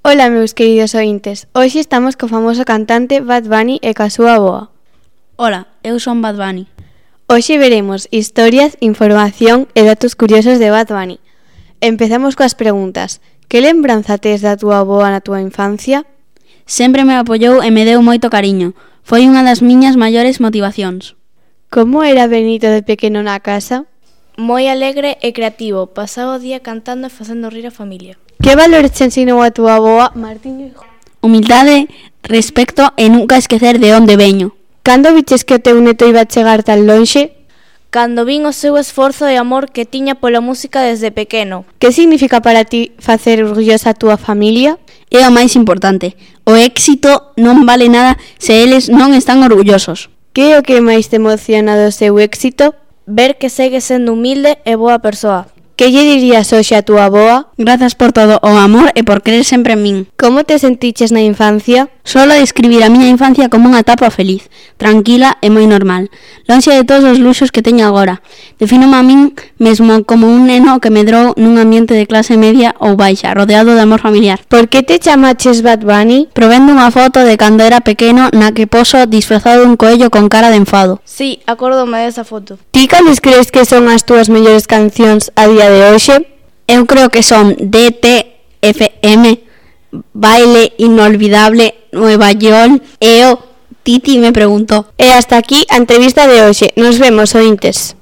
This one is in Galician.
Ola, meus queridos ointes. Hoxe estamos co famoso cantante Bad Bunny e ca súa avoa. Ola, eu son Bad Bunny. Hoxe veremos historias, información e datos curiosos de Bad Bunny. Empezamos coas preguntas. Que lembranza tes da túa avoa na túa infancia? Sempre me apoiou e me deu moito cariño. Foi unha das miñas maiores motivacións. Como era Benito de pequeno na casa? Moi alegre e creativo, pasaba o día cantando e facendo rir a familia. Que valores te ensinou a túa avoa, Martiño? Humildade, respecto e nunca esquecer de onde veño. Cando viches que o teu neto iba a chegar tan lonxe? Cando vin o seu esforzo e amor que tiña pola música desde pequeno. Que significa para ti facer orgullosa a túa familia? É o máis importante. O éxito non vale nada se eles non están orgullosos. Que é o que máis te emociona do seu éxito? Ver que segue sendo humilde e boa persoa. Que lle dirías hoxe a túa avoa? Grazas por todo o amor e por creer sempre en min. Como te sentiches na infancia? Solo describir a miña infancia como unha etapa feliz, tranquila e moi normal, lonxe de todos os luxos que teño agora. Definome a min mesmo como un neno que medrou nun ambiente de clase media ou baixa, rodeado de amor familiar. Por que te chamaches Bad Bunny? Provendo unha foto de cando era pequeno na que poso disfrazado dun coello con cara de enfado. Sí, acórdome desa foto. Ti cales crees que son as túas mellores cancións a día de hoxe? Eu creo que son DTFM, Baile Inolvidable, Nueva York e o Titi me preguntou. E hasta aquí a entrevista de hoxe. Nos vemos, ointes.